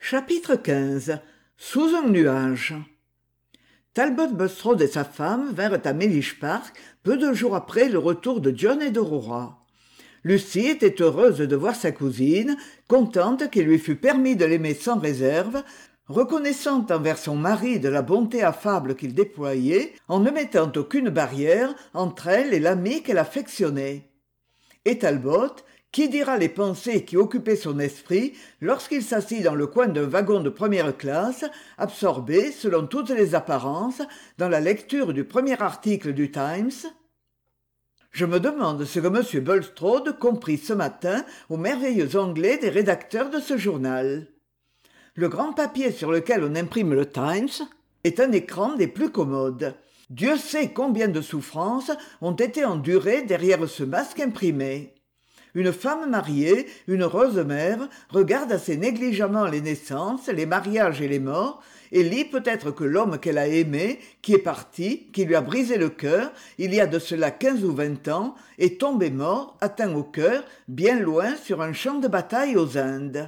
Chapitre XV. Sous un nuage. Talbot Bulstrode et sa femme vinrent à Mellish Park peu de jours après le retour de John et d'Aurora. Lucie était heureuse de voir sa cousine, contente qu'il lui fût permis de l'aimer sans réserve, reconnaissante envers son mari de la bonté affable qu'il déployait, en ne mettant aucune barrière entre elle et l'ami qu'elle affectionnait. Et Talbot, qui dira les pensées qui occupaient son esprit lorsqu'il s'assit dans le coin d'un wagon de première classe, absorbé, selon toutes les apparences, dans la lecture du premier article du Times? Je me demande ce que M. Bulstrode comprit ce matin aux merveilleux onglets des rédacteurs de ce journal. Le grand papier sur lequel on imprime le Times est un écran des plus commodes. Dieu sait combien de souffrances ont été endurées derrière ce masque imprimé. Une femme mariée, une heureuse mère, regarde assez négligemment les naissances, les mariages et les morts, et lit peut-être que l'homme qu'elle a aimé, qui est parti, qui lui a brisé le cœur, il y a de cela 15 ou 20 ans, est tombé mort, atteint au cœur, bien loin sur un champ de bataille aux Indes.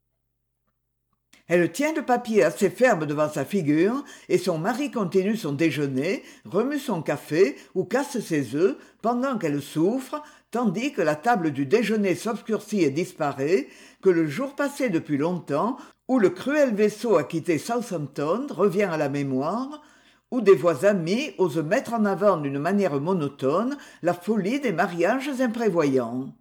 Elle tient le papier assez ferme devant sa figure, et son mari continue son déjeuner, remue son café ou casse ses œufs, pendant qu'elle souffre, tandis que la table du déjeuner s'obscurcit et disparaît, que le jour passé depuis longtemps, où le cruel vaisseau a quitté Southampton revient à la mémoire, où des voix amies osent mettre en avant d'une manière monotone la folie des mariages imprévoyants.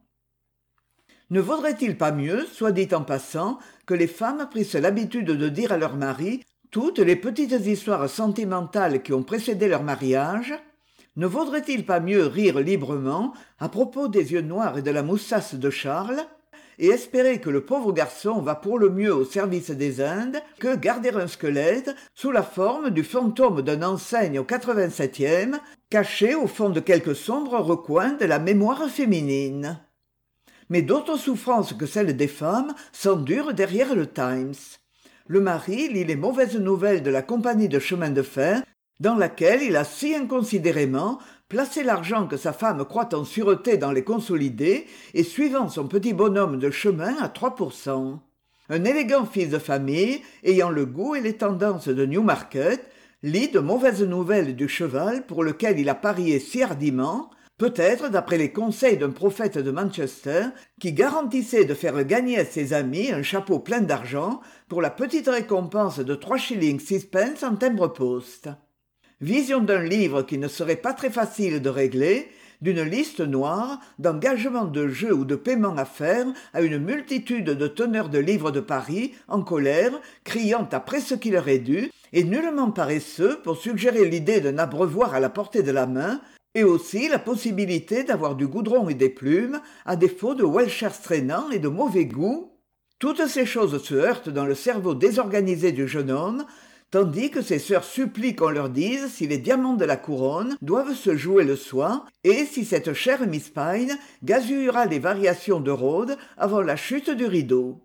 Ne vaudrait-il pas mieux, soit dit en passant, que les femmes prissent l'habitude de dire à leurs maris toutes les petites histoires sentimentales qui ont précédé leur mariage? Ne vaudrait-il pas mieux rire librement à propos des yeux noirs et de la moustache de Charles, et espérer que le pauvre garçon va pour le mieux au service des Indes, que garder un squelette sous la forme du fantôme d'un enseigne au 87e, caché au fond de quelque sombre recoin de la mémoire féminine? Mais d'autres souffrances que celles des femmes s'endurent derrière le Times. Le mari lit les mauvaises nouvelles de la compagnie de chemin de fer, dans laquelle il a si inconsidérément placé l'argent que sa femme croit en sûreté dans les consolidés et suivant son petit bonhomme de chemin à 3%. Un élégant fils de famille, ayant le goût et les tendances de Newmarket, lit de mauvaises nouvelles du cheval pour lequel il a parié si hardiment, peut-être d'après les conseils d'un prophète de Manchester qui garantissait de faire gagner à ses amis un chapeau plein d'argent pour la petite récompense de 3 shillings 6 pence en timbre-poste. Vision d'un livre qui ne serait pas très facile de régler, d'une liste noire, d'engagements de jeu ou de paiements à faire à une multitude de teneurs de livres de Paris, en colère, criant après ce qui leur est dû, et nullement paresseux pour suggérer l'idée d'un abreuvoir à la portée de la main, et aussi la possibilité d'avoir du goudron et des plumes, à défaut de welchers traînants et de mauvais goût. Toutes ces choses se heurtent dans le cerveau désorganisé du jeune homme, tandis que ses sœurs supplient qu'on leur dise si les diamants de la couronne doivent se jouer le soir, et si cette chère Miss Pine gazouillera les variations de Rhodes avant la chute du rideau.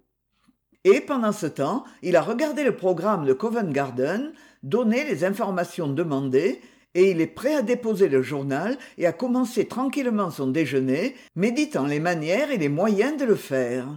Et pendant ce temps, il a regardé le programme de Covent Garden, donné les informations demandées, et il est prêt à déposer le journal et à commencer tranquillement son déjeuner, méditant les manières et les moyens de le faire.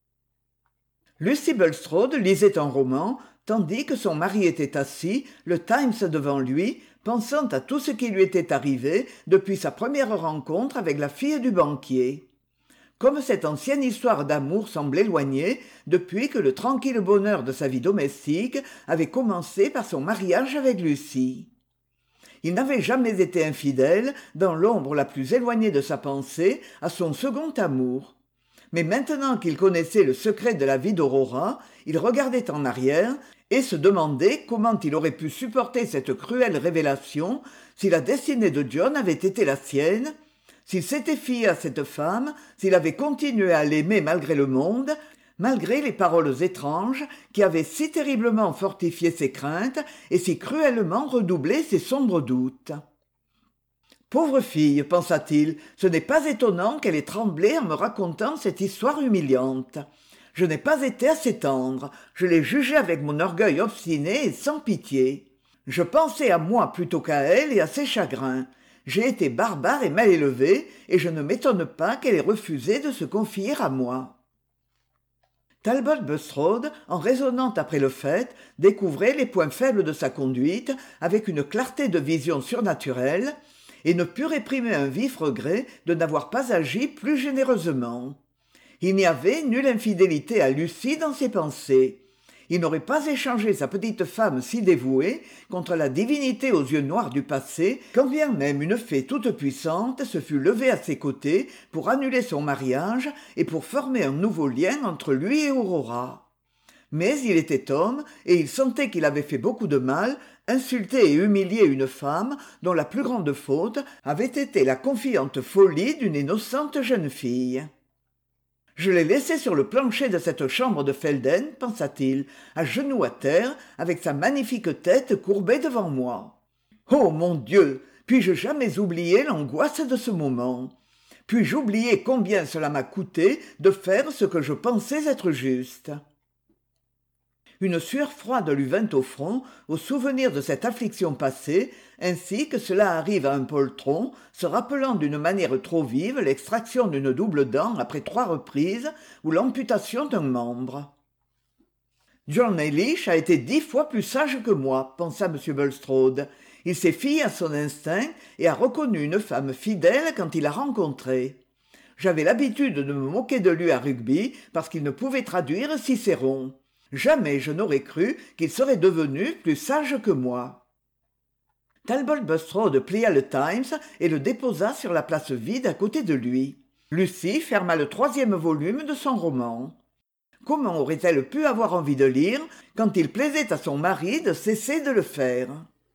Lucie Bulstrode lisait un roman, tandis que son mari était assis, le Times devant lui, pensant à tout ce qui lui était arrivé depuis sa première rencontre avec la fille du banquier. Comme cette ancienne histoire d'amour semble éloignée depuis que le tranquille bonheur de sa vie domestique avait commencé par son mariage avec Lucie. Il n'avait jamais été infidèle, dans l'ombre la plus éloignée de sa pensée, à son second amour. Mais maintenant qu'il connaissait le secret de la vie d'Aurora, il regardait en arrière et se demandait comment il aurait pu supporter cette cruelle révélation si la destinée de John avait été la sienne, s'il s'était fié à cette femme, s'il avait continué à l'aimer malgré le monde, malgré les paroles étranges qui avaient si terriblement fortifié ses craintes et si cruellement redoublé ses sombres doutes. Pauvre fille, pensa-t-il, ce n'est pas étonnant qu'elle ait tremblé en me racontant cette histoire humiliante. Je n'ai pas été assez tendre, je l'ai jugée avec mon orgueil obstiné et sans pitié. Je pensais à moi plutôt qu'à elle et à ses chagrins. J'ai été barbare et mal élevé, et je ne m'étonne pas qu'elle ait refusé de se confier à moi. Talbot Bulstrode, en raisonnant après le fait, découvrait les points faibles de sa conduite avec une clarté de vision surnaturelle, et ne put réprimer un vif regret de n'avoir pas agi plus généreusement. Il n'y avait nulle infidélité à Lucie dans ses pensées. Il n'aurait pas échangé sa petite femme si dévouée contre la divinité aux yeux noirs du passé, quand bien même une fée toute-puissante se fût levée à ses côtés pour annuler son mariage et pour former un nouveau lien entre lui et Aurora. Mais il était homme, et il sentait qu'il avait fait beaucoup de mal, insulter et humilier une femme dont la plus grande faute avait été la confiante folie d'une innocente jeune fille. Je l'ai laissé sur le plancher de cette chambre de Felden, pensa-t-il, à genoux à terre, avec sa magnifique tête courbée devant moi. Oh mon Dieu, puis-je jamais oublier l'angoisse de ce moment? Puis-je oublier combien cela m'a coûté de faire ce que je pensais être juste? Une sueur froide lui vint au front au souvenir de cette affliction passée, ainsi que cela arrive à un poltron se rappelant d'une manière trop vive l'extraction d'une double dent après 3 reprises ou l'amputation d'un membre. John Mellish a été 10 fois plus sage que moi, pensa M. Bulstrode. Il s'est fié à son instinct et a reconnu une femme fidèle quand il l'a rencontrée. J'avais l'habitude de me moquer de lui à Rugby parce qu'il ne pouvait traduire Cicéron. Jamais je n'aurais cru qu'il serait devenu plus sage que moi. Talbot Bulstrode plia le Times et le déposa sur la place vide à côté de lui. Lucie ferma le 3e volume de son roman. Comment aurait-elle pu avoir envie de lire quand il plaisait à son mari de cesser de le faire?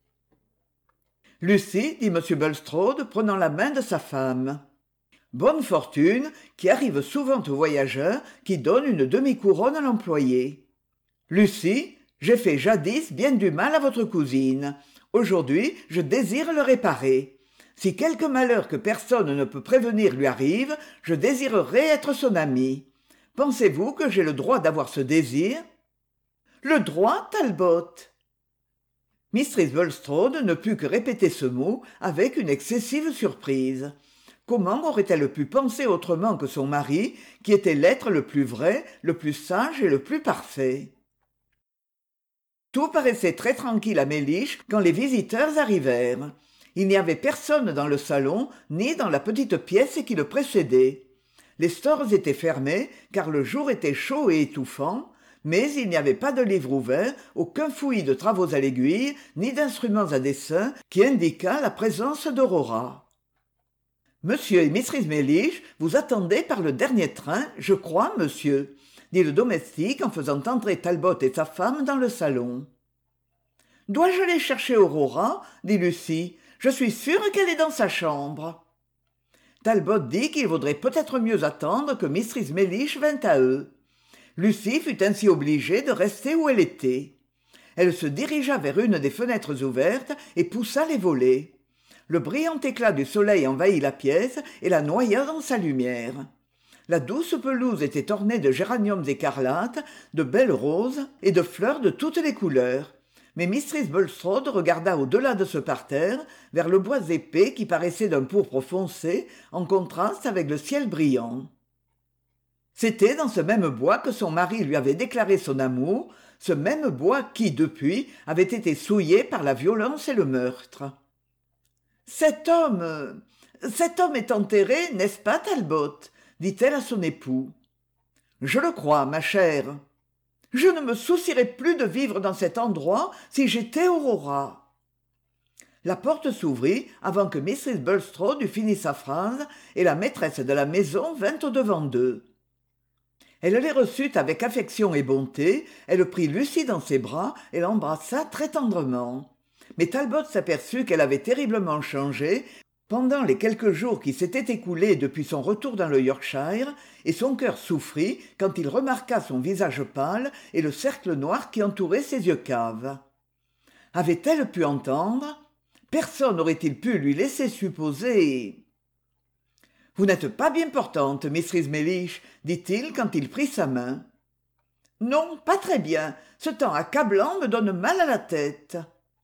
Lucie, dit M. Bulstrode, prenant la main de sa femme. Bonne fortune, qui arrive souvent aux voyageurs qui donnent une demi-couronne à l'employé. Lucie, j'ai fait jadis bien du mal à votre cousine. Aujourd'hui, je désire le réparer. Si quelque malheur que personne ne peut prévenir lui arrive, je désirerais être son ami. Pensez-vous que j'ai le droit d'avoir ce désir? Le droit, Talbot? Mistress Bulstrode ne put que répéter ce mot avec une excessive surprise. Comment aurait-elle pu penser autrement que son mari, qui était l'être le plus vrai, le plus sage et le plus parfait? Tout paraissait très tranquille à Mellish quand les visiteurs arrivèrent. Il n'y avait personne dans le salon ni dans la petite pièce qui le précédait. Les stores étaient fermés car le jour était chaud et étouffant, mais il n'y avait pas de livre ouvert, aucun fouillis de travaux à l'aiguille, ni d'instruments à dessin qui indiquât la présence d'Aurora. « Monsieur et Mrs. Mellish vous attendez par le dernier train, je crois, monsieur », dit le domestique en faisant entrer Talbot et sa femme dans le salon. « Dois-je aller chercher Aurora ?» dit Lucie. « Je suis sûre qu'elle est dans sa chambre. » Talbot dit qu'il vaudrait peut-être mieux attendre que Mistress Mellish vînt à eux. Lucie fut ainsi obligée de rester où elle était. Elle se dirigea vers une des fenêtres ouvertes et poussa les volets. Le brillant éclat du soleil envahit la pièce et la noya dans sa lumière. La douce pelouse était ornée de géraniums écarlates, de belles roses et de fleurs de toutes les couleurs. Mais Mistress Bulstrode regarda au-delà de ce parterre, vers le bois épais qui paraissait d'un pourpre foncé, en contraste avec le ciel brillant. C'était dans ce même bois que son mari lui avait déclaré son amour, ce même bois qui, depuis, avait été souillé par la violence et le meurtre. « Cet homme est enterré, n'est-ce pas, Talbot ?» dit-elle à son époux. « Je le crois, ma chère. Je ne me soucierais plus de vivre dans cet endroit si j'étais Aurora. » La porte s'ouvrit avant que Mrs. Bulstrode eût fini sa phrase et la maîtresse de la maison vint au-devant d'eux. Elle les reçut avec affection et bonté, elle prit Lucie dans ses bras et l'embrassa très tendrement. Mais Talbot s'aperçut qu'elle avait terriblement changé pendant les quelques jours qui s'étaient écoulés depuis son retour dans le Yorkshire, et son cœur souffrit quand il remarqua son visage pâle et le cercle noir qui entourait ses yeux caves. Avait-elle pu entendre? Personne n'aurait-il pu lui laisser supposer... « Vous n'êtes pas bien portante, Mistress Mellish, dit-il quand il prit sa main. « Non, pas très bien. Ce temps accablant me donne mal à la tête. »«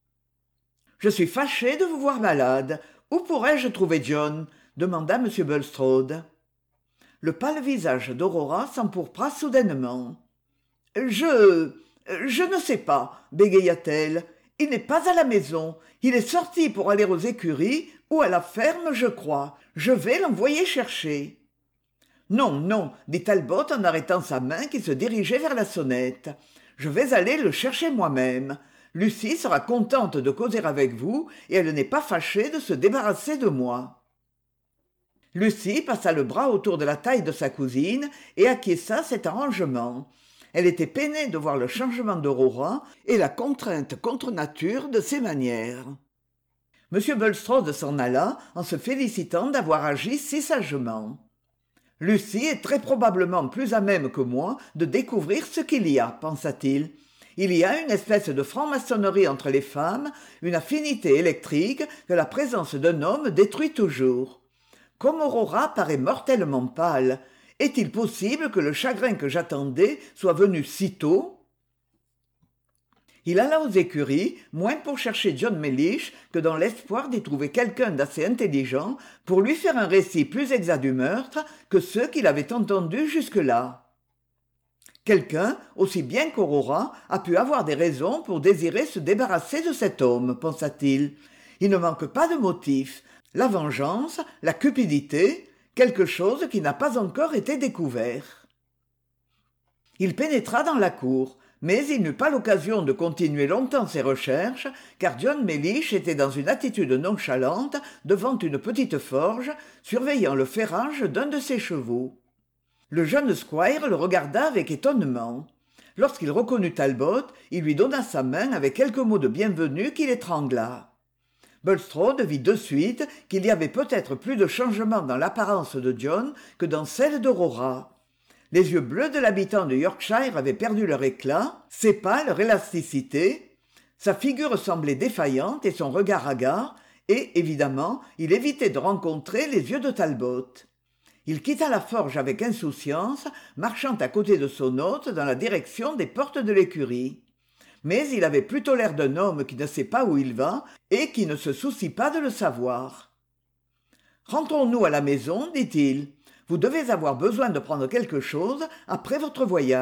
Je suis fâché de vous voir malade. Où pourrais-je trouver John ?» demanda M. Bulstrode. Le pâle visage d'Aurora s'empourpra soudainement. Je... je ne sais pas, bégaya-t-elle. Il n'est pas à la maison. Il est sorti pour aller aux écuries ou à la ferme, je crois. Je vais l'envoyer chercher. Non, non, dit Talbot en arrêtant sa main qui se dirigeait vers la sonnette. Je vais aller le chercher moi-même. Lucie sera contente de causer avec vous et elle n'est pas fâchée de se débarrasser de moi. Lucie passa le bras autour de la taille de sa cousine et acquiesça cet arrangement. Elle était peinée de voir le changement d'Aurora et la contrainte contre nature de ses manières. M. Bulstrode s'en alla en se félicitant d'avoir agi si sagement. Lucie est très probablement plus à même que moi de découvrir ce qu'il y a, pensa-t-il. Il y a une espèce de franc-maçonnerie entre les femmes, une affinité électrique que la présence d'un homme détruit toujours. Comme Aurora paraît mortellement pâle, est-il possible que le chagrin que j'attendais soit venu si tôt ? Il alla aux écuries, moins pour chercher John Mellish que dans l'espoir d'y trouver quelqu'un d'assez intelligent pour lui faire un récit plus exact du meurtre que ceux qu'il avait entendus jusque-là. Quelqu'un, aussi bien qu'Aurora, a pu avoir des raisons pour désirer se débarrasser de cet homme, pensa-t-il. Il ne manque pas de motifs. La vengeance, la cupidité, quelque chose qui n'a pas encore été découvert. Il pénétra dans la cour, mais il n'eut pas l'occasion de continuer longtemps ses recherches, car John Mellish était dans une attitude nonchalante devant une petite forge, surveillant le ferrage d'un de ses chevaux. Le jeune squire le regarda avec étonnement. Lorsqu'il reconnut Talbot, il lui donna sa main avec quelques mots de bienvenue qui l'étrangla. Bulstrode vit de suite qu'il y avait peut-être plus de changement dans l'apparence de John que dans celle d'Aurora. Les yeux bleus de l'habitant de Yorkshire avaient perdu leur éclat, ses pas leur élasticité, sa figure semblait défaillante et son regard hagard, et, évidemment, il évitait de rencontrer les yeux de Talbot. Il quitta la forge avec insouciance, marchant à côté de son hôte dans la direction des portes de l'écurie. Mais il avait plutôt l'air d'un homme qui ne sait pas où il va et qui ne se soucie pas de le savoir. « Rentrons-nous à la maison, dit-il. Vous devez avoir besoin de prendre quelque chose après votre voyage. »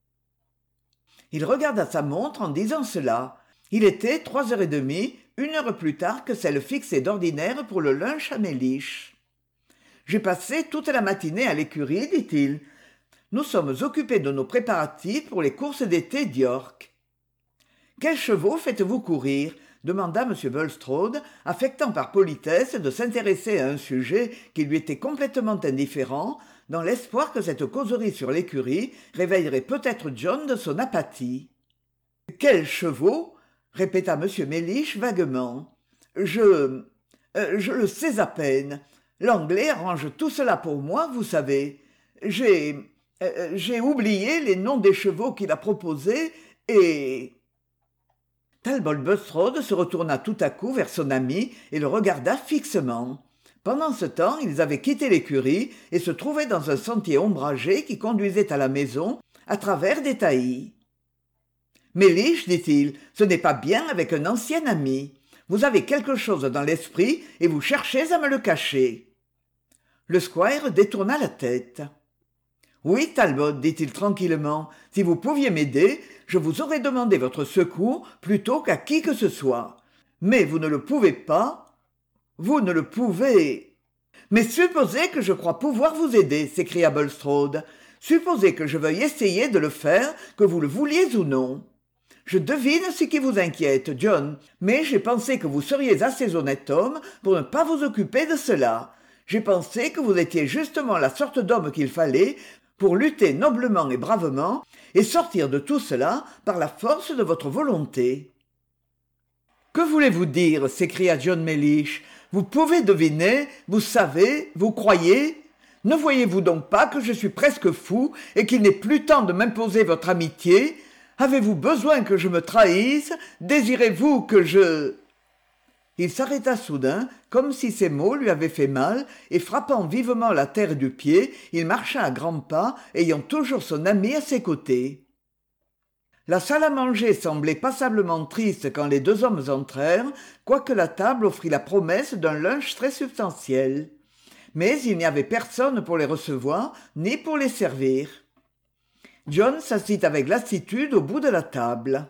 Il regarda sa montre en disant cela. Il était 3h30, 1 heure plus tard que celle fixée d'ordinaire pour le lunch à Mellish. « J'ai passé toute la matinée à l'écurie, dit-il. Nous sommes occupés de nos préparatifs pour les courses d'été d'York. »« Quels chevaux faites-vous courir ?» demanda M. Bulstrode, affectant par politesse de s'intéresser à un sujet qui lui était complètement indifférent, dans l'espoir que cette causerie sur l'écurie réveillerait peut-être John de son apathie. « Quels chevaux ?» répéta M. Mellish vaguement. « Je le sais à peine. L'anglais arrange tout cela pour moi, vous savez. J'ai oublié les noms des chevaux qu'il a proposés et... » Talbot Bulstrode se retourna tout à coup vers son ami et le regarda fixement. Pendant ce temps, ils avaient quitté l'écurie et se trouvaient dans un sentier ombragé qui conduisait à la maison à travers des taillis. « Mellish, dit-il, ce n'est pas bien avec un ancien ami. Vous avez quelque chose dans l'esprit et vous cherchez à me le cacher. » Le squire détourna la tête. « Oui, Talbot, dit-il tranquillement, si vous pouviez m'aider, je vous aurais demandé votre secours plutôt qu'à qui que ce soit. Mais vous ne le pouvez pas. Vous ne le pouvez. »« Mais supposez que je crois pouvoir vous aider, » s'écria Bulstrode. « Supposez que je veuille essayer de le faire, que vous le vouliez ou non. Je devine ce qui vous inquiète, John, mais j'ai pensé que vous seriez assez honnête homme pour ne pas vous occuper de cela. J'ai pensé que vous étiez justement la sorte d'homme qu'il fallait pour lutter noblement et bravement et sortir de tout cela par la force de votre volonté. »« Que voulez-vous dire ?» s'écria John Mellish. « Vous pouvez deviner, vous savez, vous croyez ? Ne voyez-vous donc pas que je suis presque fou et qu'il n'est plus temps de m'imposer votre amitié ? Avez-vous besoin que je me trahisse ? Désirez-vous que je... » Il s'arrêta soudain, comme si ces mots lui avaient fait mal, et frappant vivement la terre du pied, il marcha à grands pas, ayant toujours son ami à ses côtés. La salle à manger semblait passablement triste quand les deux hommes entrèrent, quoique la table offrit la promesse d'un lunch très substantiel. Mais il n'y avait personne pour les recevoir, ni pour les servir. John s'assit avec lassitude au bout de la table.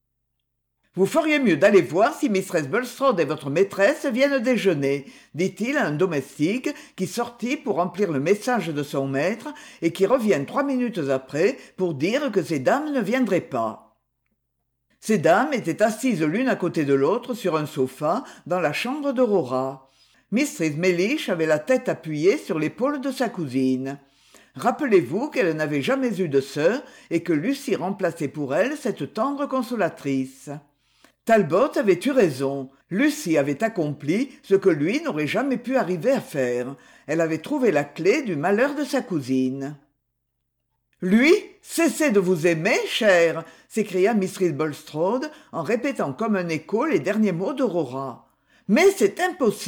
« Vous feriez mieux d'aller voir si Mistress Bulstrode et votre maîtresse viennent déjeuner, dit-il à un domestique qui sortit pour remplir le message de son maître et qui revient 3 minutes après pour dire que ces dames ne viendraient pas. Ces dames étaient assises l'une à côté de l'autre sur un sofa dans la chambre d'Aurora. Mistress Mellish avait la tête appuyée sur l'épaule de sa cousine. Rappelez-vous qu'elle n'avait jamais eu de sœur et que Lucie remplaçait pour elle cette tendre consolatrice. Talbot avait eu raison. Lucie avait accompli ce que lui n'aurait jamais pu arriver à faire. Elle avait trouvé la clé du malheur de sa cousine. « Lui, cessez de vous aimer, chère !» s'écria Mistress Bulstrode en répétant comme un écho les derniers mots d'Aurora. « Mais c'est impossible !»«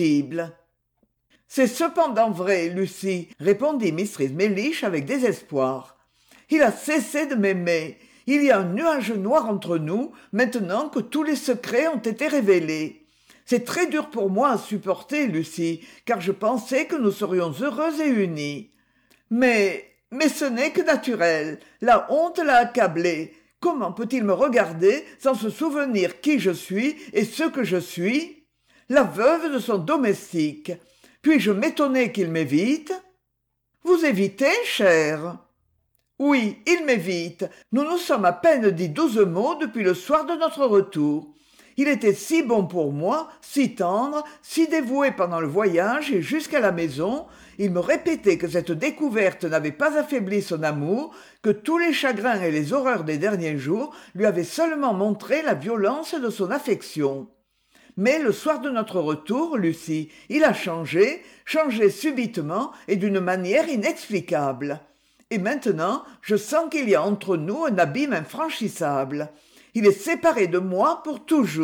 C'est cependant vrai, Lucie, » répondit Mistress Mellish avec désespoir. « Il a cessé de m'aimer. Il y a un nuage noir entre nous, maintenant que tous les secrets ont été révélés. C'est très dur pour moi à supporter, Lucie, car je pensais que nous serions heureux et unis. Mais ce n'est que naturel. La honte l'a accablé. Comment peut-il me regarder sans se souvenir qui je suis et ce que je suis? La veuve de son domestique. Puis-je m'étonner qu'il m'évite? Vous évitez, chère? Oui, il m'évite. Nous nous sommes à peine dit 12 mots depuis le soir de notre retour. Il était si bon pour moi, si tendre, si dévoué pendant le voyage et jusqu'à la maison. Il me répétait que cette découverte n'avait pas affaibli son amour, que tous les chagrins et les horreurs des derniers jours lui avaient seulement montré la violence de son affection. Mais le soir de notre retour, Lucie, il a changé subitement et d'une manière inexplicable. Et maintenant, je sens qu'il y a entre nous un abîme infranchissable. Il est séparé de moi pour toujours. »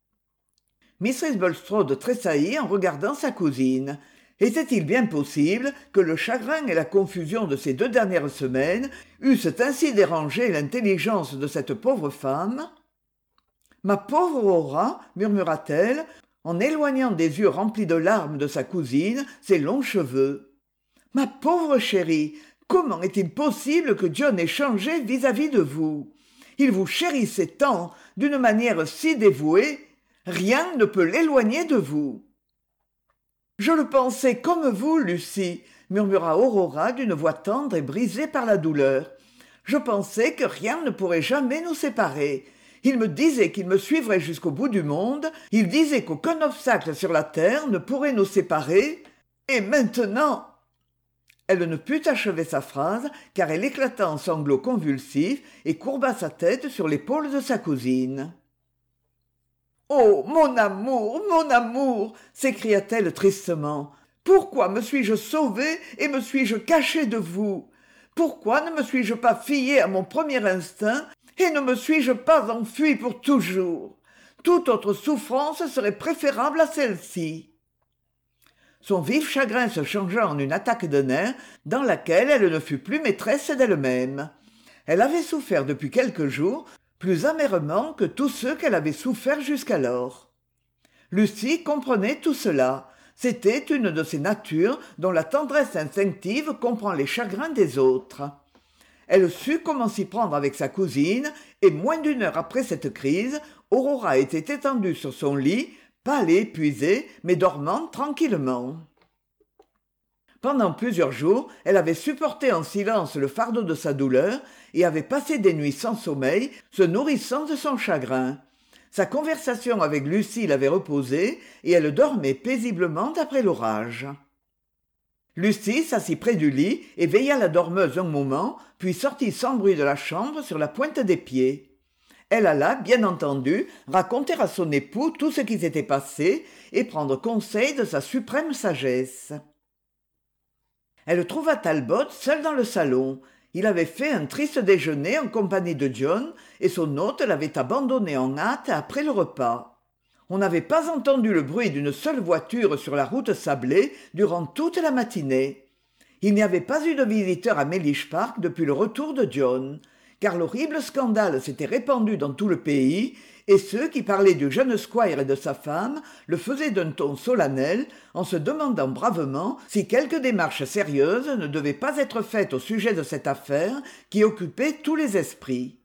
Mistress Bulstrode tressaillit en regardant sa cousine. Était-il bien possible que le chagrin et la confusion de ces 2 dernières semaines eussent ainsi dérangé l'intelligence de cette pauvre femme? « Ma pauvre Aurora, murmura-t-elle, en éloignant des yeux remplis de larmes de sa cousine ses longs cheveux. « Ma pauvre chérie, comment est-il possible que John ait changé vis-à-vis de vous? Il vous chérissait tant, d'une manière si dévouée, rien ne peut l'éloigner de vous. »« Je le pensais comme vous, Lucie, » murmura Aurora d'une voix tendre et brisée par la douleur. « Je pensais que rien ne pourrait jamais nous séparer. Il me disait qu'il me suivrait jusqu'au bout du monde, il disait qu'aucun obstacle sur la terre ne pourrait nous séparer, et maintenant... » Elle ne put achever sa phrase, car elle éclata en sanglots convulsifs et courba sa tête sur l'épaule de sa cousine. « Oh, mon amour !» s'écria-t-elle tristement. « Pourquoi me suis-je sauvée et me suis-je cachée de vous? Pourquoi ne me suis-je pas fiée à mon premier instinct et ne me suis-je pas enfuie pour toujours? Toute autre souffrance serait préférable à celle-ci. » Son vif chagrin se changea en une attaque de nerfs dans laquelle elle ne fut plus maîtresse d'elle-même. Elle avait souffert depuis quelques jours, plus amèrement que tous ceux qu'elle avait souffert jusqu'alors. Lucie comprenait tout cela. C'était une de ces natures dont la tendresse instinctive comprend les chagrins des autres. Elle sut comment s'y prendre avec sa cousine, et moins d'1 heure après cette crise, Aurora était étendue sur son lit, pâle et épuisée, mais dormant tranquillement. Pendant plusieurs jours, elle avait supporté en silence le fardeau de sa douleur et avait passé des nuits sans sommeil, se nourrissant de son chagrin. Sa conversation avec Lucie l'avait reposée et elle dormait paisiblement après l'orage. Lucie s'assit près du lit et veilla la dormeuse un moment, puis sortit sans bruit de la chambre sur la pointe des pieds. Elle alla, bien entendu, raconter à son époux tout ce qui s'était passé et prendre conseil de sa suprême sagesse. Elle trouva Talbot seul dans le salon. Il avait fait un triste déjeuner en compagnie de John et son hôte l'avait abandonné en hâte après le repas. On n'avait pas entendu le bruit d'une seule voiture sur la route sablée durant toute la matinée. Il n'y avait pas eu de visiteur à Mellish Park depuis le retour de John. car l'horrible scandale s'était répandu dans tout le pays, et ceux qui parlaient du jeune squire et de sa femme le faisaient d'un ton solennel, en se demandant bravement si quelque démarche sérieuse ne devait pas être faite au sujet de cette affaire qui occupait tous les esprits.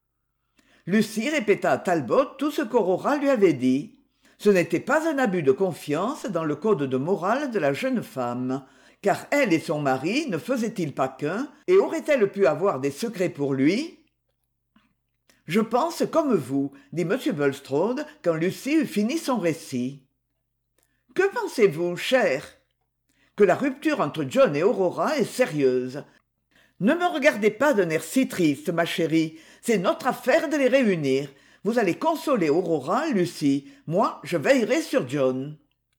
Lucie répéta à Talbot tout ce qu'Aurora lui avait dit. Ce n'était pas un abus de confiance dans le code de morale de la jeune femme, car elle et son mari ne faisaient-ils pas qu'un, et aurait-elle pu avoir des secrets pour lui ? « Je pense comme vous, dit M. Bulstrode quand Lucie eut fini son récit. « Que pensez-vous, cher ?»« Que la rupture entre John et Aurora est sérieuse. Ne me regardez pas d'un air si triste, ma chérie, c'est notre affaire de les réunir. Vous allez consoler Aurora, Lucie, moi je veillerai sur John. »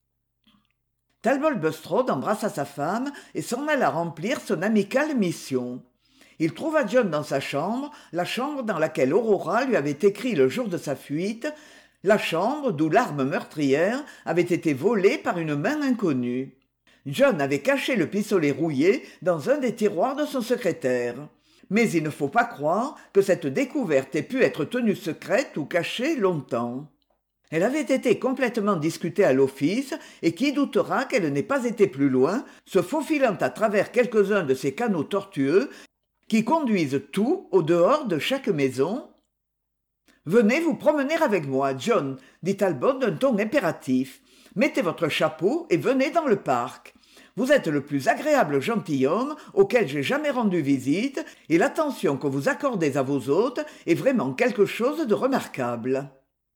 Talbot Bulstrode embrassa sa femme et s'en alla remplir son amicale mission. Il trouva John dans sa chambre, la chambre dans laquelle Aurora lui avait écrit le jour de sa fuite, la chambre d'où l'arme meurtrière avait été volée par une main inconnue. John avait caché le pistolet rouillé dans un des tiroirs de son secrétaire. Mais il ne faut pas croire que cette découverte ait pu être tenue secrète ou cachée longtemps. Elle avait été complètement discutée à l'office, et qui doutera qu'elle n'ait pas été plus loin, se faufilant à travers quelques-uns de ces canaux tortueux qui conduisent tout au dehors de chaque maison. « Venez vous promener avec moi, John, » dit Talbot d'un ton impératif. « Mettez votre chapeau et venez dans le parc. Vous êtes le plus agréable gentilhomme auquel j'ai jamais rendu visite, et l'attention que vous accordez à vos hôtes est vraiment quelque chose de remarquable. »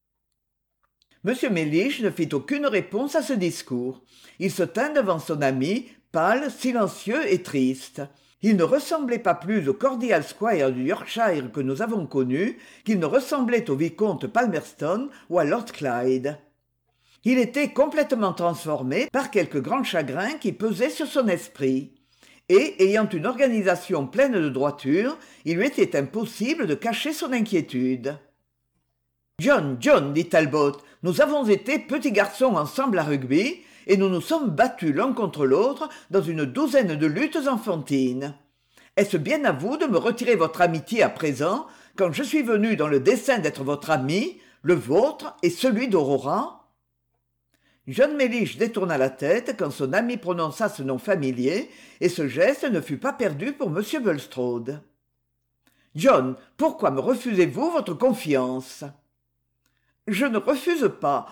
M. Mellish ne fit aucune réponse à ce discours. Il se tint devant son ami, pâle, silencieux et triste. Il ne ressemblait pas plus au cordial squire du Yorkshire que nous avons connu qu'il ne ressemblait au vicomte Palmerston ou à Lord Clyde. Il était complètement transformé par quelque grand chagrin qui pesait sur son esprit. Et, ayant une organisation pleine de droiture, il lui était impossible de cacher son inquiétude. « John, John, dit Talbot, nous avons été petits garçons ensemble à rugby, et nous nous sommes battus l'un contre l'autre dans une douzaine de luttes enfantines. Est-ce bien à vous de me retirer votre amitié à présent, quand je suis venu dans le dessein d'être votre ami, le vôtre et celui d'Aurora ?» John Mellish détourna la tête quand son ami prononça ce nom familier, et ce geste ne fut pas perdu pour M. Bulstrode. « John, pourquoi me refusez-vous votre confiance ?»« Je ne refuse pas.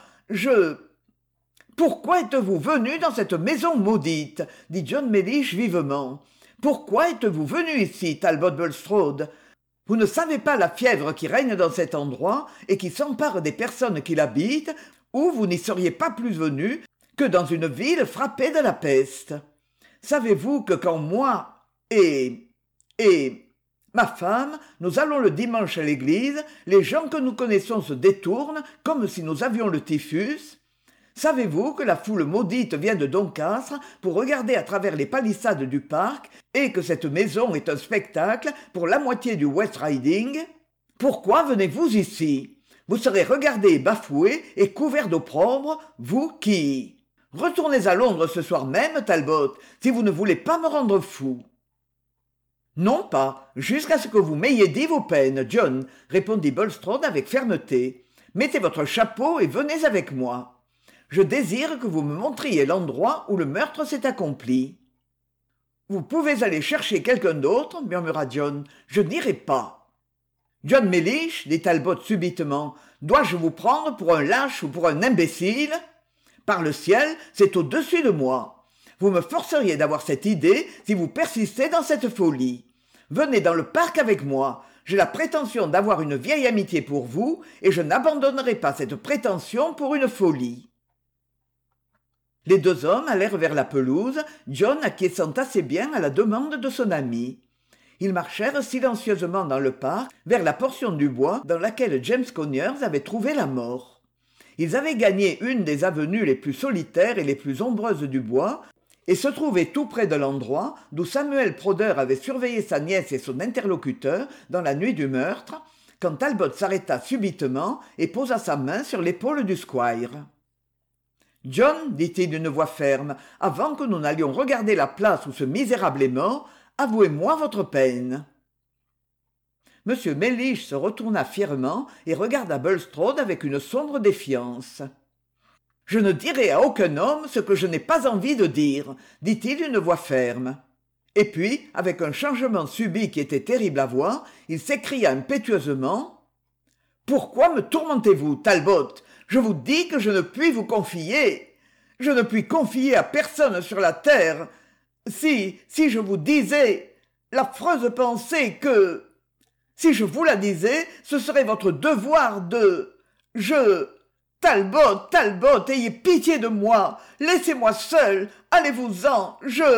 Pourquoi êtes-vous venu dans cette maison maudite ?» dit John Mellish vivement. « Pourquoi êtes-vous venu ici, Talbot Bulstrode ? Vous ne savez pas la fièvre qui règne dans cet endroit et qui s'empare des personnes qui l'habitent, ou vous n'y seriez pas plus venu que dans une ville frappée de la peste. Savez-vous que quand moi et ma femme, nous allons le dimanche à l'église, les gens que nous connaissons se détournent comme si nous avions le typhus ? Savez-vous que la foule maudite vient de Doncaster pour regarder à travers les palissades du parc et que cette maison est un spectacle pour la moitié du West Riding ? Pourquoi venez-vous ici ? Vous serez regardé et bafoué et couvert d'opprobre, vous qui... Retournez à Londres ce soir même, Talbot, si vous ne voulez pas me rendre fou. » « Non pas, jusqu'à ce que vous m'ayez dit vos peines, John, » répondit Bulstrode avec fermeté. « Mettez votre chapeau et venez avec moi. Je désire que vous me montriez l'endroit où le meurtre s'est accompli. »« Vous pouvez aller chercher quelqu'un d'autre, » murmura John. « Je n'irai pas. »« John Mellish, » dit Talbot subitement, « dois-je vous prendre pour un lâche ou pour un imbécile ? Par le ciel, c'est au-dessus de moi. Vous me forceriez d'avoir cette idée si vous persistez dans cette folie. Venez dans le parc avec moi. J'ai la prétention d'avoir une vieille amitié pour vous, et je n'abandonnerai pas cette prétention pour une folie. » Les deux hommes allèrent vers la pelouse, John acquiesçant assez bien à la demande de son ami. Ils marchèrent silencieusement dans le parc, vers la portion du bois dans laquelle James Conyers avait trouvé la mort. Ils avaient gagné une des avenues les plus solitaires et les plus ombreuses du bois, et se trouvaient tout près de l'endroit d'où Samuel Prodder avait surveillé sa nièce et son interlocuteur dans la nuit du meurtre, quand Talbot s'arrêta subitement et posa sa main sur l'épaule du squire. « John, dit-il d'une voix ferme, avant que nous n'allions regarder la place où ce misérable est mort, avouez-moi votre peine. » « M. Mellish se retourna fièrement et regarda Bulstrode avec une sombre défiance. « Je ne dirai à aucun homme ce que je n'ai pas envie de dire, dit-il d'une voix ferme. Et puis, avec un changement subit qui était terrible à voir, il s'écria impétueusement « Pourquoi me tourmentez-vous, Talbot? Je vous dis que je ne puis vous confier. Je ne puis confier à personne sur la terre. Si je vous disais l'affreuse pensée que... Si je vous la disais, ce serait votre devoir de... Talbot, ayez pitié de moi. Laissez-moi seul. Allez-vous-en.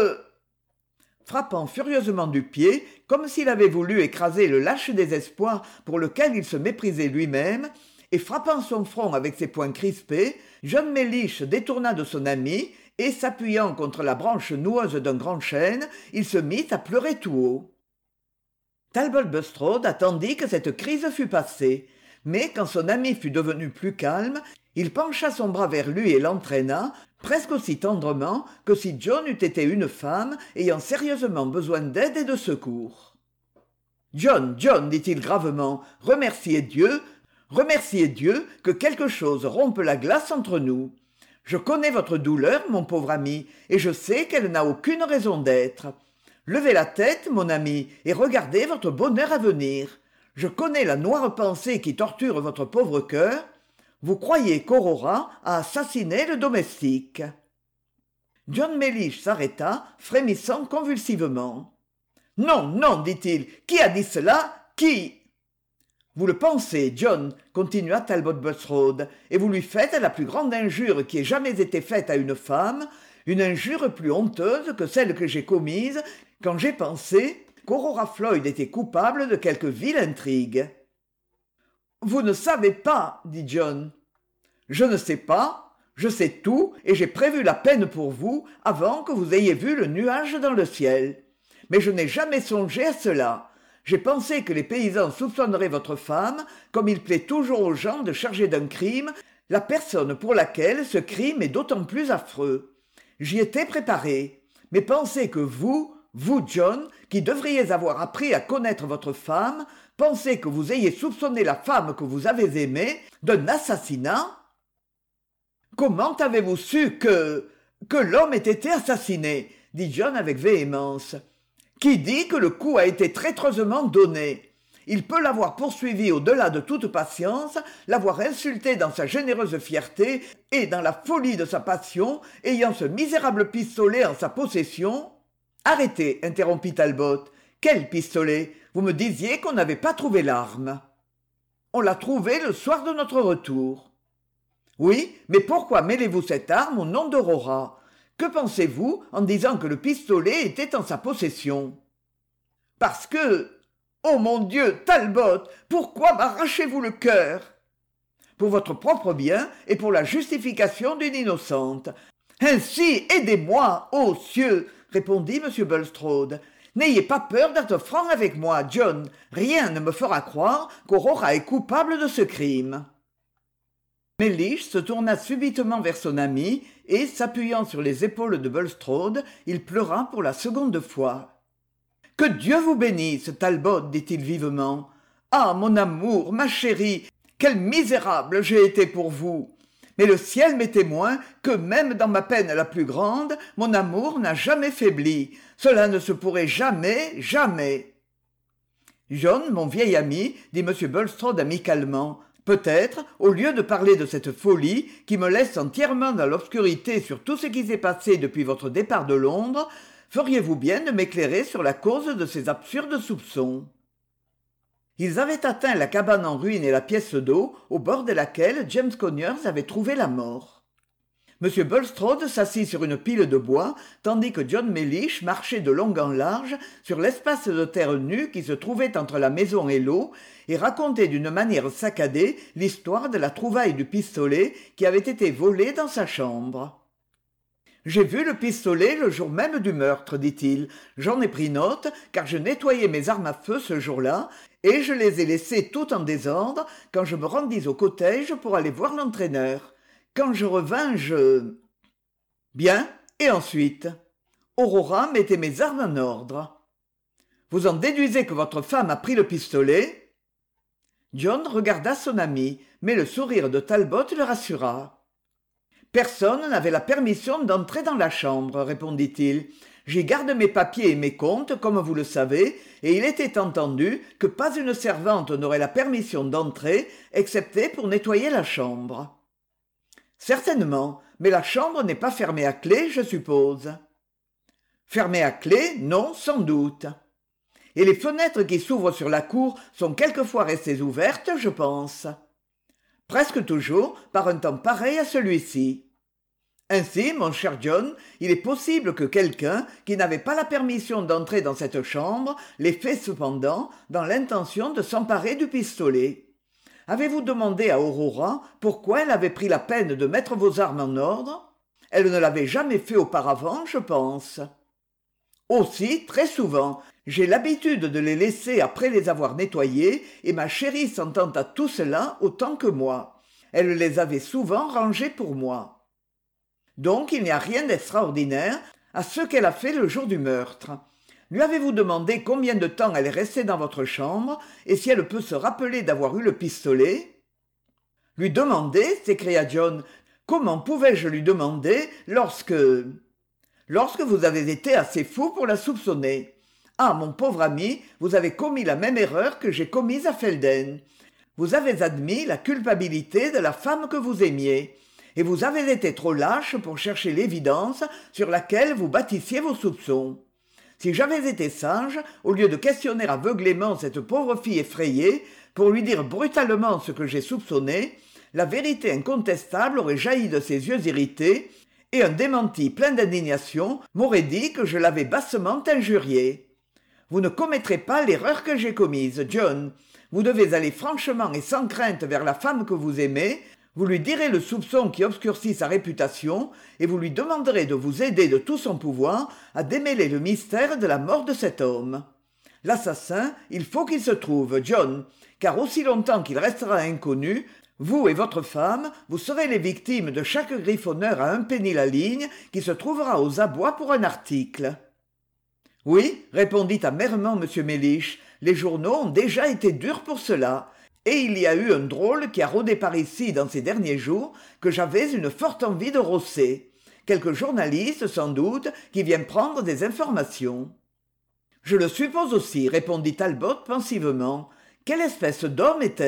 Frappant furieusement du pied, comme s'il avait voulu écraser le lâche désespoir pour lequel il se méprisait lui-même, et frappant son front avec ses poings crispés, John Mellish détourna de son ami, et s'appuyant contre la branche noueuse d'un grand chêne, il se mit à pleurer tout haut. Talbot Bulstrode attendit que cette crise fût passée, mais quand son ami fut devenu plus calme, il pencha son bras vers lui et l'entraîna, presque aussi tendrement que si John eût été une femme ayant sérieusement besoin d'aide et de secours. « John, dit-il gravement, remerciez Dieu que quelque chose rompe la glace entre nous. Je connais votre douleur, mon pauvre ami, et je sais qu'elle n'a aucune raison d'être. Levez la tête, mon ami, et regardez votre bonheur à venir. Je connais la noire pensée qui torture votre pauvre cœur. Vous croyez qu'Aurora a assassiné le domestique. » John Mellish s'arrêta, frémissant convulsivement. « Non, dit-il. Qui a dit cela? Qui ?» « Vous le pensez, John, continua Talbot Bulstrode, et vous lui faites la plus grande injure qui ait jamais été faite à une femme, une injure plus honteuse que celle que j'ai commise quand j'ai pensé qu'Aurora Floyd était coupable de quelque vile intrigue. »« Vous ne savez pas, dit John. »« Je ne sais pas, je sais tout, et j'ai prévu la peine pour vous avant que vous ayez vu le nuage dans le ciel. Mais je n'ai jamais songé à cela. J'ai pensé que les paysans soupçonneraient votre femme, comme il plaît toujours aux gens de charger d'un crime la personne pour laquelle ce crime est d'autant plus affreux. J'y étais préparé, mais pensez que vous, John, qui devriez avoir appris à connaître votre femme, pensez que vous ayez soupçonné la femme que vous avez aimée d'un assassinat? Comment avez-vous su que l'homme ait été assassiné? Dit John avec véhémence. Qui dit que le coup a été traîtreusement donné? Il peut l'avoir poursuivi au-delà de toute patience, l'avoir insulté dans sa généreuse fierté et dans la folie de sa passion, ayant ce misérable pistolet en sa possession. « Arrêtez, interrompit Talbot. Quel pistolet? Vous me disiez qu'on n'avait pas trouvé l'arme. »« On l'a trouvé le soir de notre retour. »« Oui, mais pourquoi mêlez-vous cette arme au nom d'Aurora? Que pensez-vous en disant que le pistolet était en sa possession? »« Parce que... Oh mon Dieu, Talbot, pourquoi m'arrachez-vous le cœur? »« Pour votre propre bien et pour la justification d'une innocente. Ainsi, aidez-moi, ô cieux, répondit M. Bulstrode. N'ayez pas peur d'être franc avec moi, John. Rien ne me fera croire qu'Aurora est coupable de ce crime. Mellish se tourna subitement vers son ami et, s'appuyant sur les épaules de Bulstrode, il pleura pour la seconde fois. « Que Dieu vous bénisse, Talbot, dit-il vivement. Ah, mon amour, ma chérie, quel misérable j'ai été pour vous! Mais le ciel m'est témoin que même dans ma peine la plus grande, mon amour n'a jamais faibli. Cela ne se pourrait jamais, jamais. »« John, mon vieil ami, dit M. Bulstrode amicalement, peut-être, au lieu de parler de cette folie qui me laisse entièrement dans l'obscurité sur tout ce qui s'est passé depuis votre départ de Londres, feriez-vous bien de m'éclairer sur la cause de ces absurdes soupçons. » Ils avaient atteint la cabane en ruine et la pièce d'eau, au bord de laquelle James Conyers avait trouvé la mort. M. Bulstrode s'assit sur une pile de bois, tandis que John Mellish marchait de long en large sur l'espace de terre nue qui se trouvait entre la maison et l'eau, et racontait d'une manière saccadée l'histoire de la trouvaille du pistolet qui avait été volé dans sa chambre. « J'ai vu le pistolet le jour même du meurtre, dit-il. J'en ai pris note, car je nettoyais mes armes à feu ce jour-là, et je les ai laissées toutes en désordre quand je me rendis au cottage pour aller voir l'entraîneur. Quand je revins, Bien, et ensuite? Aurora mettait mes armes en ordre. Vous en déduisez que votre femme a pris le pistolet? John regarda son ami, mais le sourire de Talbot le rassura. « Personne n'avait la permission d'entrer dans la chambre, répondit-il. J'y garde mes papiers et mes comptes, comme vous le savez, et il était entendu que pas une servante n'aurait la permission d'entrer, excepté pour nettoyer la chambre. »« Certainement, mais la chambre n'est pas fermée à clé, je suppose. »« Fermée à clé, non, sans doute. » Et les fenêtres qui s'ouvrent sur la cour sont quelquefois restées ouvertes, je pense. Presque toujours par un temps pareil à celui-ci. Ainsi, mon cher John, il est possible que quelqu'un qui n'avait pas la permission d'entrer dans cette chambre l'ait fait cependant dans l'intention de s'emparer du pistolet. Avez-vous demandé à Aurora pourquoi elle avait pris la peine de mettre vos armes en ordre ? Elle ne l'avait jamais fait auparavant, je pense. Aussi, très souvent, j'ai l'habitude de les laisser après les avoir nettoyés, et ma chérie s'entend à tout cela autant que moi. Elle les avait souvent rangés pour moi. Donc il n'y a rien d'extraordinaire à ce qu'elle a fait le jour du meurtre. Lui avez-vous demandé combien de temps elle est restée dans votre chambre, et si elle peut se rappeler d'avoir eu le pistolet ? Lui demander, s'écria John. Comment pouvais-je lui demander lorsque vous avez été assez fou pour la soupçonner. Ah, mon pauvre ami, vous avez commis la même erreur que j'ai commise à Felden. Vous avez admis la culpabilité de la femme que vous aimiez, et vous avez été trop lâche pour chercher l'évidence sur laquelle vous bâtissiez vos soupçons. Si j'avais été sage, au lieu de questionner aveuglément cette pauvre fille effrayée, pour lui dire brutalement ce que j'ai soupçonné, la vérité incontestable aurait jailli de ses yeux irrités, et un démenti plein d'indignation m'aurait dit que je l'avais bassement injuriée. Vous ne commettrez pas l'erreur que j'ai commise, John. Vous devez aller franchement et sans crainte vers la femme que vous aimez, vous lui direz le soupçon qui obscurcit sa réputation, et vous lui demanderez de vous aider de tout son pouvoir à démêler le mystère de la mort de cet homme. L'assassin, il faut qu'il se trouve, John, car aussi longtemps qu'il restera inconnu, vous et votre femme, vous serez les victimes de chaque griffonneur à un penny la ligne qui se trouvera aux abois pour un article. « Oui, répondit amèrement M. Mellish, les journaux ont déjà été durs pour cela, et il y a eu un drôle qui a rôdé par ici dans ces derniers jours que j'avais une forte envie de rosser. Quelque journaliste, sans doute, qui vient prendre des informations. »« Je le suppose aussi, répondit Talbot pensivement. Quelle espèce d'homme était-ce ? »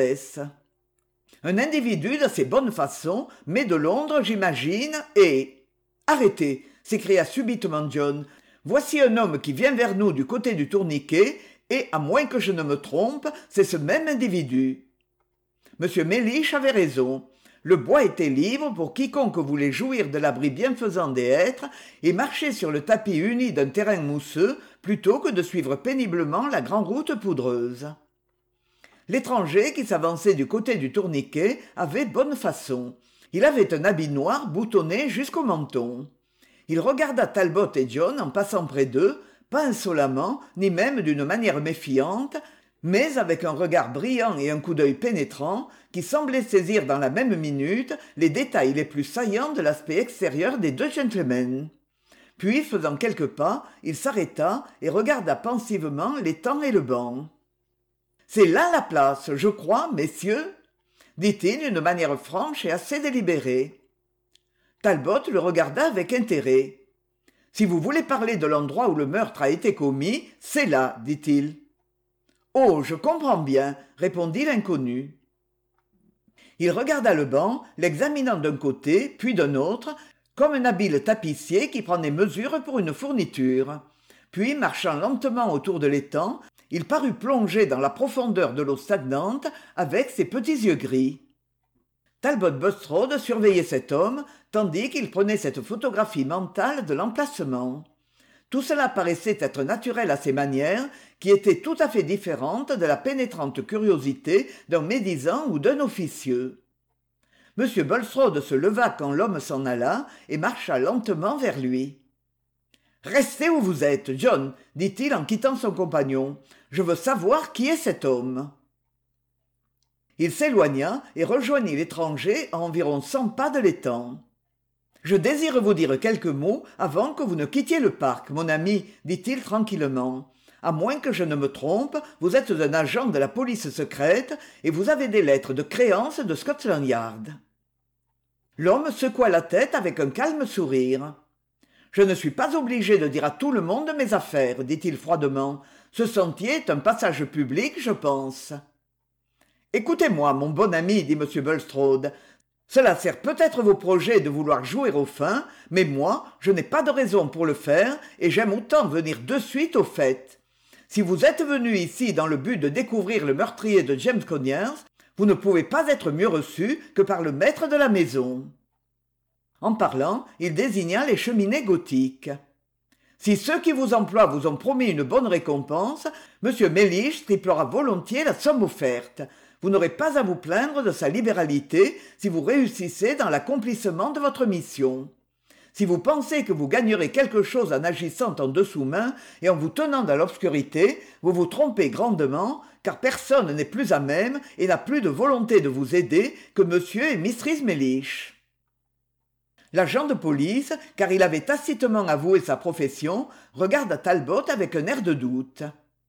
Un individu d'assez bonne façon, mais de Londres, j'imagine, et... « Arrêtez !» s'écria subitement John. « Voici un homme qui vient vers nous du côté du tourniquet, et, à moins que je ne me trompe, c'est ce même individu. » M. Mellish avait raison. Le bois était libre pour quiconque voulait jouir de l'abri bienfaisant des hêtres et marcher sur le tapis uni d'un terrain mousseux plutôt que de suivre péniblement la grande route poudreuse. L'étranger qui s'avançait du côté du tourniquet avait bonne façon. Il avait un habit noir boutonné jusqu'au menton. Il regarda Talbot et John en passant près d'eux, pas insolemment, ni même d'une manière méfiante, mais avec un regard brillant et un coup d'œil pénétrant qui semblait saisir dans la même minute les détails les plus saillants de l'aspect extérieur des deux gentlemen. Puis, faisant quelques pas, il s'arrêta et regarda pensivement l'étang et le banc. « C'est là la place, je crois, messieurs ?» dit-il d'une manière franche et assez délibérée. Talbot le regarda avec intérêt. « Si vous voulez parler de l'endroit où le meurtre a été commis, c'est là, dit-il. »« Oh, je comprends bien, » répondit l'inconnu. Il regarda le banc, l'examinant d'un côté, puis d'un autre, comme un habile tapissier qui prend des mesures pour une fourniture. Puis, marchant lentement autour de l'étang, il parut plongé dans la profondeur de l'eau stagnante avec ses petits yeux gris. Talbot Bulstrode surveillait cet homme, tandis qu'il prenait cette photographie mentale de l'emplacement. Tout cela paraissait être naturel à ses manières, qui étaient tout à fait différentes de la pénétrante curiosité d'un médisant ou d'un officieux. M. Bulstrode se leva quand l'homme s'en alla et marcha lentement vers lui. « Restez où vous êtes, John, dit-il en quittant son compagnon. Je veux savoir qui est cet homme. » Il s'éloigna et rejoignit l'étranger à environ 100 pas de l'étang. « Je désire vous dire quelques mots avant que vous ne quittiez le parc, mon ami, dit-il tranquillement. À moins que je ne me trompe, vous êtes un agent de la police secrète et vous avez des lettres de créance de Scotland Yard. » L'homme secoua la tête avec un calme sourire. « Je ne suis pas obligé de dire à tout le monde mes affaires, dit-il froidement. Ce sentier est un passage public, je pense. »« Écoutez-moi, mon bon ami, dit M. Bulstrode. Cela sert peut-être vos projets de vouloir jouer au fin, mais moi, je n'ai pas de raison pour le faire et j'aime autant venir de suite au fait. Si vous êtes venu ici dans le but de découvrir le meurtrier de James Conyers, vous ne pouvez pas être mieux reçu que par le maître de la maison. » En parlant, il désigna les cheminées gothiques. « Si ceux qui vous emploient vous ont promis une bonne récompense, M. Mellish triplera volontiers la somme offerte. Vous n'aurez pas à vous plaindre de sa libéralité si vous réussissez dans l'accomplissement de votre mission. Si vous pensez que vous gagnerez quelque chose en agissant en dessous-main et en vous tenant dans l'obscurité, vous vous trompez grandement, car personne n'est plus à même et n'a plus de volonté de vous aider que monsieur et Mrs. Mellish. » L'agent de police, car il avait tacitement avoué sa profession, regarda Talbot avec un air de doute.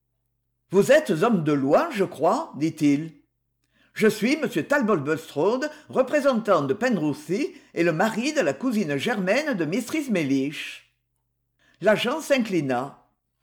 « Vous êtes homme de loi, je crois, dit-il. Je suis M. Talbot Bulstrode, représentant de Penruthy et le mari de la cousine germaine de Mrs. Mellish. » L'agent s'inclina.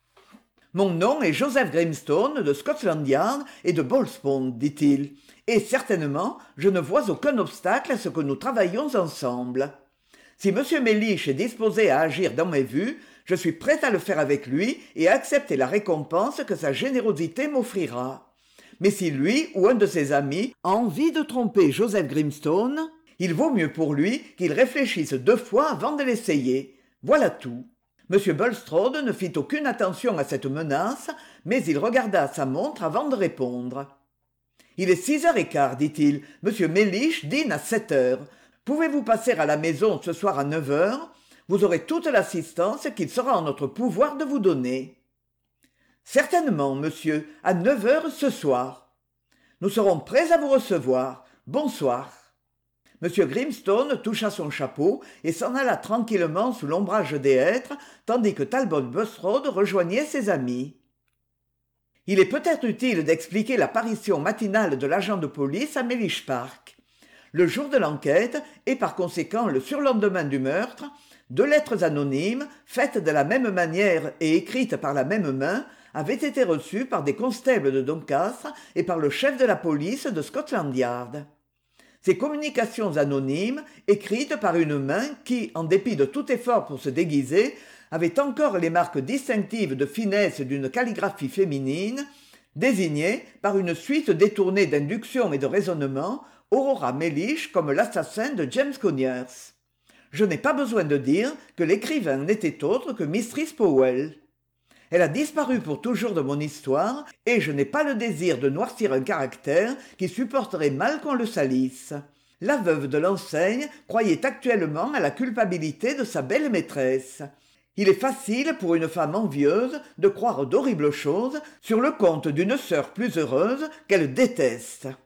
« Mon nom est Joseph Grimstone de Scotland Yard et de Ballspond, dit-il, et certainement je ne vois aucun obstacle à ce que nous travaillions ensemble. Si M. Mellish est disposé à agir dans mes vues, je suis prêt à le faire avec lui et à accepter la récompense que sa générosité m'offrira. Mais si lui ou un de ses amis a envie de tromper Joseph Grimstone, il vaut mieux pour lui qu'il réfléchisse 2 fois avant de l'essayer. Voilà tout. » M. Bulstrode ne fit aucune attention à cette menace, mais il regarda sa montre avant de répondre. « Il est 6h15, dit-il. M. Mellish dîne à 7h. Pouvez-vous passer à la maison ce soir à 9h? Vous aurez toute l'assistance qu'il sera en notre pouvoir de vous donner. »« Certainement, monsieur, à 9h ce soir. Nous serons prêts à vous recevoir. Bonsoir. » M. Grimstone toucha son chapeau et s'en alla tranquillement sous l'ombrage des hêtres, tandis que Talbot Bulstrode rejoignait ses amis. Il est peut-être utile d'expliquer l'apparition matinale de l'agent de police à Mellish Park. Le jour de l'enquête, et par conséquent le surlendemain du meurtre, 2 lettres anonymes, faites de la même manière et écrites par la même main, avaient été reçues par des constables de Doncaster et par le chef de la police de Scotland Yard. Ces communications anonymes, écrites par une main qui, en dépit de tout effort pour se déguiser, avait encore les marques distinctives de finesse d'une calligraphie féminine, désignaient, par une suite détournée d'induction et de raisonnement, Aurora Mellish comme l'assassin de James Conyers. Je n'ai pas besoin de dire que l'écrivain n'était autre que Mistress Powell. Elle a disparu pour toujours de mon histoire, et je n'ai pas le désir de noircir un caractère qui supporterait mal qu'on le salisse. La veuve de l'enseigne croyait actuellement à la culpabilité de sa belle maîtresse. Il est facile pour une femme envieuse de croire d'horribles choses sur le compte d'une sœur plus heureuse qu'elle déteste.